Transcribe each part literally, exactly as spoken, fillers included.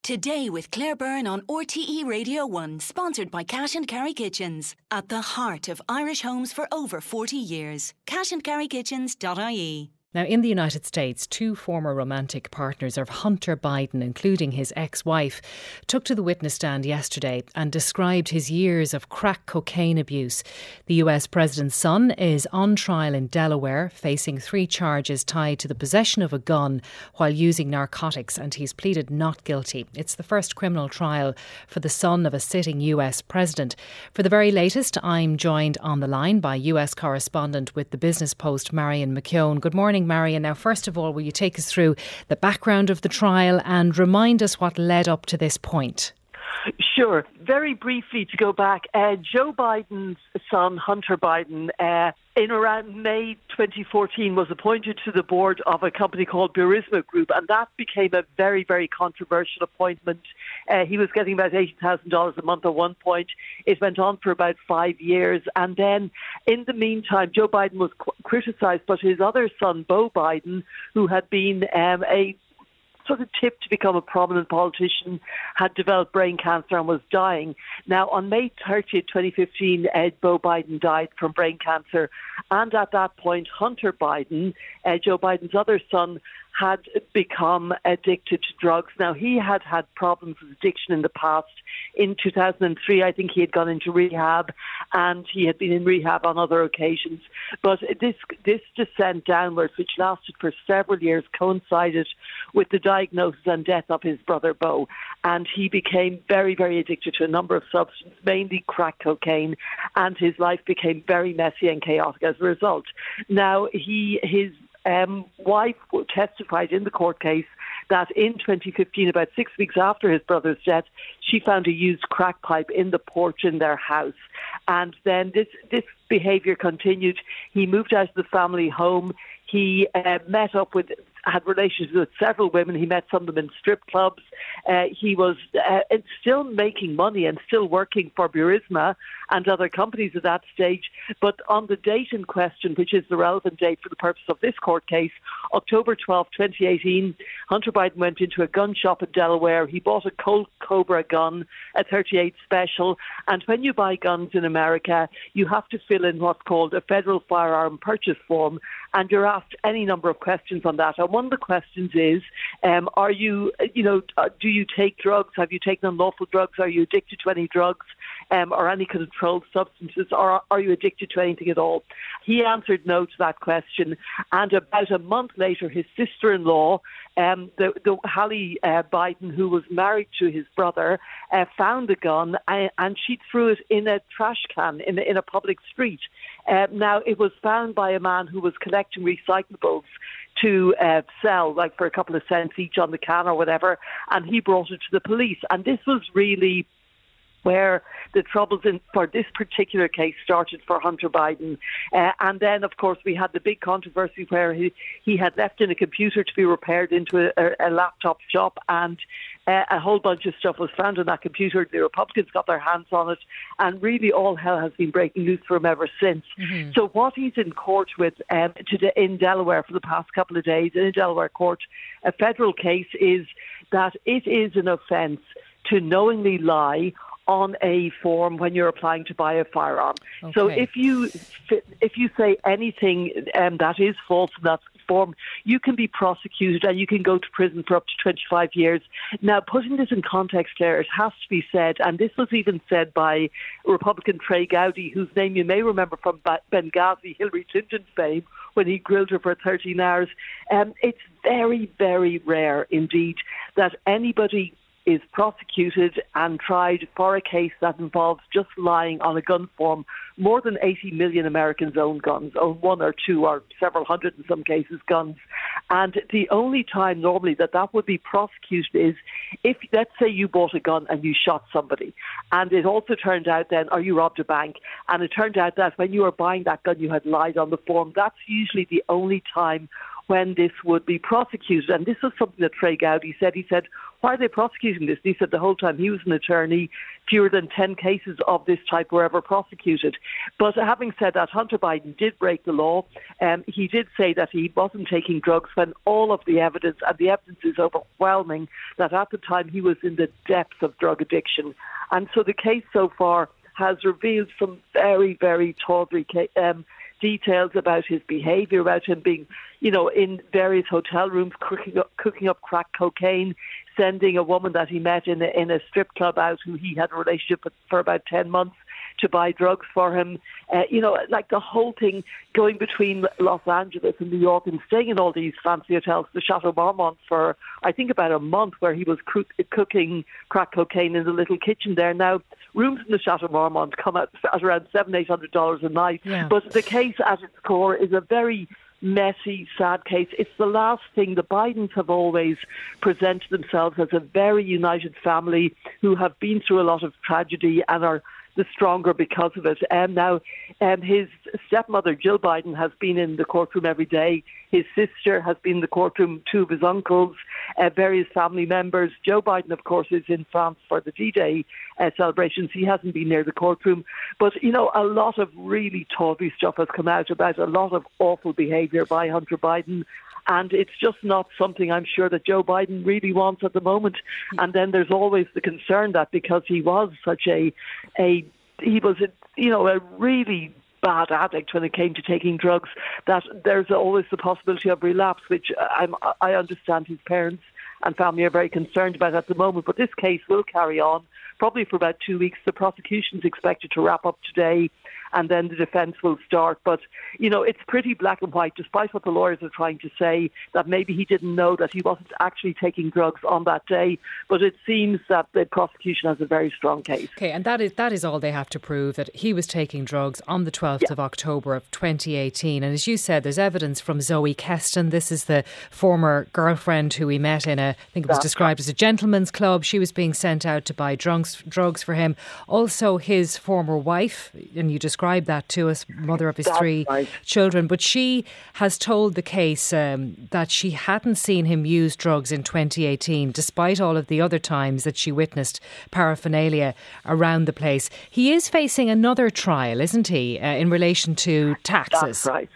Today with Claire Byrne on R T E Radio one, sponsored by Cash and Carry Kitchens. At the heart of Irish homes for over forty years. cash and carry kitchens dot I E. Now, in the United States, two former romantic partners of Hunter Biden, including his ex-wife, took to the witness stand yesterday and described his years of crack cocaine abuse. The U S president's son is on trial in Delaware, facing three charges tied to the possession of a gun while using narcotics, and he's pleaded not guilty. It's the first criminal trial for the son of a sitting U S president. For the very latest, I'm joined on the line by U S correspondent with the Business Post, Marion McKeown. Good morning, Marion. Now, first of all, will you take us through the background of the trial and remind us what led up to this point? Sure. Very briefly to go back, uh, Joe Biden's son, Hunter Biden, uh, in around May twenty fourteen was appointed to the board of a company called Burisma Group, and that became a very, very controversial appointment. Uh, he was getting about eighty thousand dollars a month at one point. It went on for about five years. And then in the meantime, Joe Biden was qu- criticised, but his other son, Beau Biden, who had been um, a sort of tipped to become a prominent politician, had developed brain cancer and was dying. Now, on May thirtieth, twenty fifteen, uh, Beau Biden died from brain cancer. And at that point, Hunter Biden, uh, Joe Biden's other son, had become addicted to drugs. Now, he had had problems with addiction in the past. In two thousand three, I think he had gone into rehab, and he had been in rehab on other occasions. But this this descent downwards, which lasted for several years, coincided with the diagnosis and death of his brother Beau. And he became very, very addicted to a number of substances, mainly crack cocaine, and his life became very messy and chaotic as a result. Now, he his Um, wife testified in the court case that in twenty fifteen, about six weeks after his brother's death, she found a used crack pipe in the porch in their house. And then this, this behaviour continued. He moved out of the family home. He uh, met up with, had relations with several women. He met some of them in strip clubs. Uh, he was uh, still making money and still working for Burisma and other companies at that stage. But on the date in question, which is the relevant date for the purpose of this court case, October twelfth, twenty eighteen, Hunter Biden went into a gun shop in Delaware. He bought a Colt Cobra gun, a thirty-eight Special. And when you buy guns in America, you have to fill in what's called a federal firearm purchase form. And you're asked any number of questions on that. And one of the questions is, um, are you, you know, do you take drugs? Have you taken unlawful drugs? Are you addicted to any drugs um, or any controlled substances? Or are you addicted to anything at all? He answered no to that question. And about a month later, his sister-in-law, um, the, the Hallie uh, Biden, who was married to his brother, uh, found the gun and, and she threw it in a trash can in, in a public street. Uh, now, it was found by a man who was collecting recyclables to uh, sell, like for a couple of cents each on the can or whatever, and he brought it to the police. And this was really where the troubles in for this particular case started for Hunter Biden. Uh, and then, of course, we had the big controversy where he, he had left in a computer to be repaired into a, a laptop shop, and uh, a whole bunch of stuff was found on that computer. The Republicans got their hands on it, and really all hell has been breaking loose for him ever since. Mm-hmm. So what he's in court with um, today in Delaware for the past couple of days, in a Delaware court, a federal case, is that it is an offence to knowingly lie on a form when you're applying to buy a firearm. Okay. So if you if you say anything um, that is false in that form, you can be prosecuted and you can go to prison for up to twenty-five years. Now, putting this in context, Claire, it has to be said, and this was even said by Republican Trey Gowdy, whose name you may remember from Benghazi, Hillary Clinton fame, when he grilled her for thirteen hours. Um, it's very, very rare indeed that anybody is prosecuted and tried for a case that involves just lying on a gun form. More than eighty million Americans own guns, own one or two or several hundred in some cases guns. And the only time normally that that would be prosecuted is if, let's say you bought a gun and you shot somebody, and it also turned out then, or you robbed a bank, and it turned out that when you were buying that gun you had lied on the form. That's usually the only time when this would be prosecuted. And this was something that Trey Gowdy said. He said, why are they prosecuting this? And he said the whole time he was an attorney, fewer than ten cases of this type were ever prosecuted. But having said that, Hunter Biden did break the law. Um, he did say that he wasn't taking drugs when all of the evidence, and the evidence is overwhelming, that at the time he was in the depths of drug addiction. And so the case so far has revealed some very, very tawdry um, details about his behaviour, about him being, you know, in various hotel rooms, cooking up, cooking up crack cocaine, sending a woman that he met in a, in a strip club out who he had a relationship with for about ten months to buy drugs for him. Uh, you know, like the whole thing going between Los Angeles and New York and staying in all these fancy hotels, the Chateau Marmont, for I think about a month, where he was cook- cooking crack cocaine in the little kitchen there. Now, rooms in the Chateau Marmont come out at around seven, eight hundred dollars a night. Yeah. But the case at its core is a very messy, sad case. It's the last thing. The Bidens have always presented themselves as a very united family who have been through a lot of tragedy and are the stronger because of it. And now um, his stepmother, Jill Biden, has been in the courtroom every day. His sister has been in the courtroom, two of his uncles, uh, various family members. Joe Biden, of course, is in France for the D-Day uh, celebrations. He hasn't been near the courtroom. But, you know, a lot of really tawdry stuff has come out about a lot of awful behaviour by Hunter Biden. And it's just not something I'm sure that Joe Biden really wants at the moment. And then there's always the concern that because he was such a, a he was, a, you know, a really bad addict when it came to taking drugs, that there's always the possibility of relapse, which I'm, I understand his parents and family are very concerned about at the moment. But this case will carry on probably for about two weeks. The prosecution's expected to wrap up today, and then the defence will start. But, you know, it's pretty black and white, despite what the lawyers are trying to say, that maybe he didn't know that he wasn't actually taking drugs on that day. But it seems that the prosecution has a very strong case. Okay, and that is that is all they have to prove, that he was taking drugs on the twelfth yeah. of October of twenty eighteen. And as you said, there's evidence from Zoe Keston. This is the former girlfriend who we met in a, I think it was described as a gentleman's club. She was being sent out to buy drugs, drugs for him. Also his former wife, and you described that to us, mother of his That's three right. children. But she has told the case um, that she hadn't seen him use drugs in twenty eighteen, despite all of the other times that she witnessed paraphernalia around the place. He is facing another trial, isn't he, uh, in relation to taxes? That's right.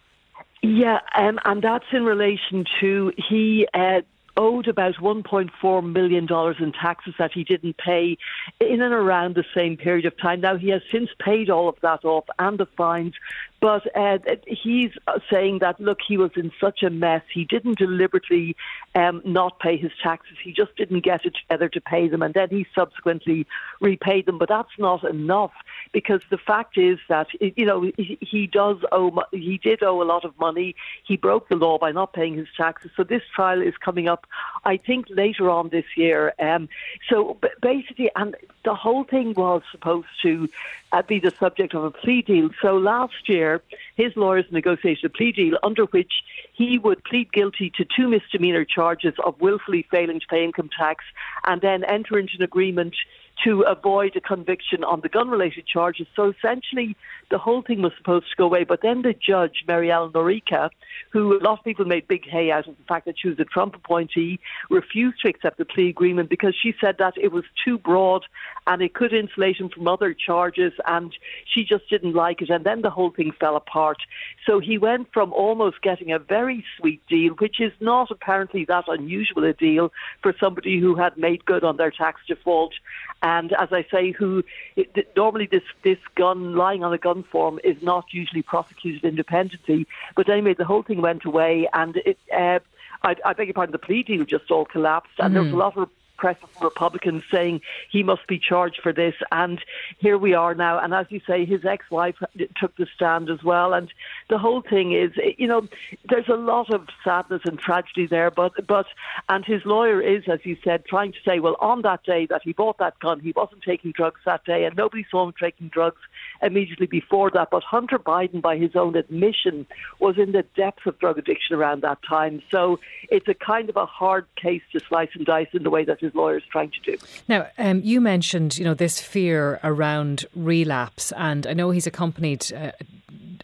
Yeah, um, and that's in relation to he... Uh, owed about one point four million dollars in taxes that he didn't pay in and around the same period of time. Now, he has since paid all of that off and the fines, but uh, he's saying that, look, he was in such a mess. He didn't deliberately um, not pay his taxes. He just didn't get it together to pay them, and then he subsequently repaid them. But that's not enough, because the fact is that, you know, he, he does owe, he did owe a lot of money. He broke the law by not paying his taxes. So this trial is coming up, I think, later on this year. Um, so basically, and the whole thing was supposed to uh, be the subject of a plea deal. So last year, his lawyers negotiated a plea deal under which he would plead guilty to two misdemeanor charges of willfully failing to pay income tax, and then enter into an agreement to avoid a conviction on the gun-related charges. So essentially, the whole thing was supposed to go away. But then the judge, Marielle Norica, who a lot of people made big hay out of the fact that she was a Trump appointee, refused to accept the plea agreement because she said that it was too broad and it could insulate him from other charges, and she just didn't like it. And then the whole thing fell apart. So he went from almost getting a very sweet deal, which is not apparently that unusual a deal for somebody who had made good on their tax default. And as I say, who it, normally this, this gun, lying on a gun form, is not usually prosecuted independently. But anyway, the whole thing went away, and it, uh, I, I beg your pardon, the plea deal just all collapsed. And mm. there was a lot of press from Republicans saying he must be charged for this, and here we are now. And as you say, his ex-wife took the stand as well, and the whole thing is, you know, there's a lot of sadness and tragedy there, but but and his lawyer is, as you said, trying to say, well, on that day that he bought that gun, he wasn't taking drugs that day, and nobody saw him taking drugs immediately before that. But Hunter Biden, by his own admission, was in the depths of drug addiction around that time. So it's a kind of a hard case to slice and dice in the way that his lawyers trying to do. Now, um, you mentioned, you know, this fear around relapse, and I know he's accompanied uh,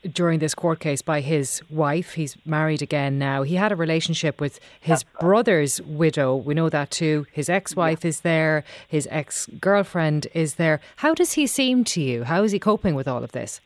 during this court case by his wife. He's married again now. He had a relationship with his brother's widow. We know that too. His ex-wife yeah. is there. His ex-girlfriend is there. How does he seem to you? How is he coping with all of this?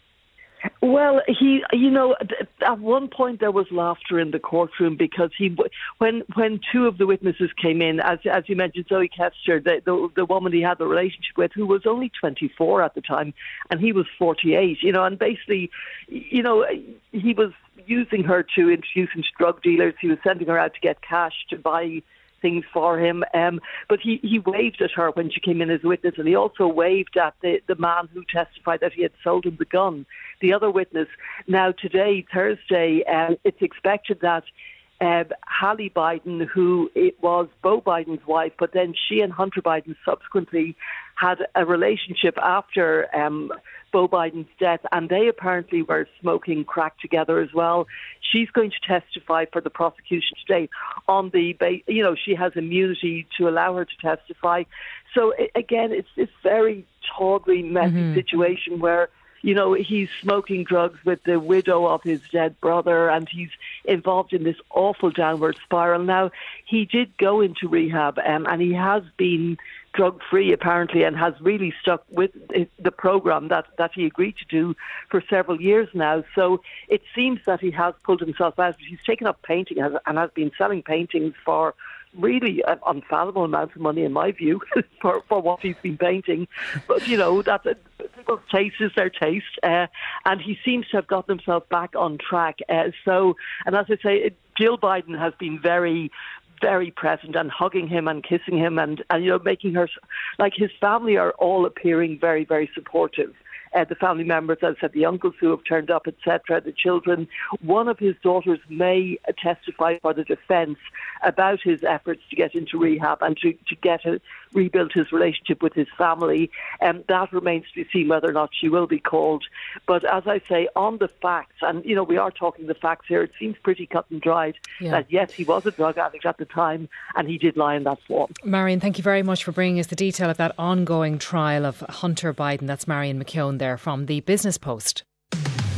Well, he, you know, at one point there was laughter in the courtroom because he, when when two of the witnesses came in, as as you mentioned, Zoe Kester, the, the the woman he had the relationship with, who was only twenty-four at the time, and he was forty-eight, you know, and basically, you know, he was using her to introduce him to drug dealers. He was sending her out to get cash to buy things for him, um, but he, he waved at her when she came in as a witness, and he also waved at the, the man who testified that he had sold him the gun, the other witness. Now today, Thursday, uh, it's expected that uh, Hallie Biden, who it was Beau Biden's wife, but then she and Hunter Biden subsequently had a relationship after um, Beau Biden's death, and they apparently were smoking crack together as well. She's going to testify for the prosecution today on the, you know, she has immunity to allow her to testify. So again, it's this very tawdry, messy mm-hmm. situation where, you know, he's smoking drugs with the widow of his dead brother, and he's involved in this awful downward spiral. Now, he did go into rehab, um, and he has been drug-free, apparently, and has really stuck with the program that, that he agreed to do for several years now. So it seems that he has pulled himself out. He's taken up painting and has been selling paintings for really an unfathomable amounts of money, in my view, for, for what he's been painting. But, you know, that's a, people's taste is their taste. Uh, and he seems to have gotten himself back on track. Uh, so, and as I say, Jill Biden has been very very present and hugging him and kissing him and, and, you know, making her, like his family are all appearing very, very supportive. Uh, the family members, as I said, the uncles who have turned up, et cetera, the children. One of his daughters may testify for the defence about his efforts to get into rehab and to, to get a, rebuild his relationship with his family. And um, that remains to be seen whether or not she will be called. But as I say, on the facts, and, you know, we are talking the facts here, it seems pretty cut and dried yeah. that, yes, he was a drug addict at the time and he did lie in that form. Marion, thank you very much for bringing us the detail of that ongoing trial of Hunter Biden. That's Marion McKeown there from the Business Post.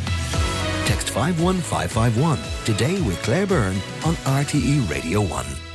Text five one five five one today with Claire Byrne on R T E Radio one.